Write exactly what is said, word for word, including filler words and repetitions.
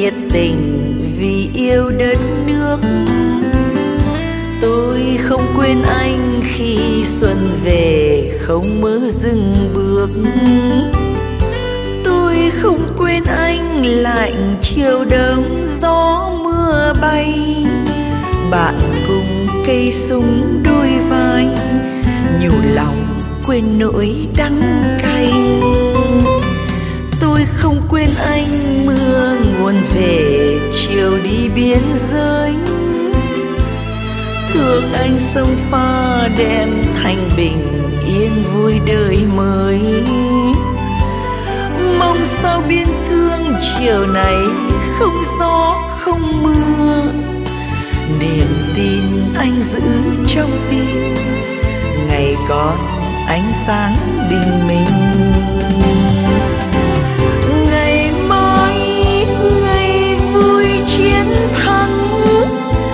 nhiệt tình vì yêu đất nước. Tôi không quên anh khi xuân về không mơ dừng bước. Tôi không quên anh lạnh chiều đông gió mưa bay. Bạn cùng cây súng đôi vai, nhủ lòng quên nỗi đắng cay. Tôi không quên anh mưa nguồn về chiều đi biên giới. Thương anh sông pha đem thành bình yên vui đời mới. Mong sao biên cương chiều này không gió không mưa. Niềm tin anh giữ trong tim, ngày còn ánh sáng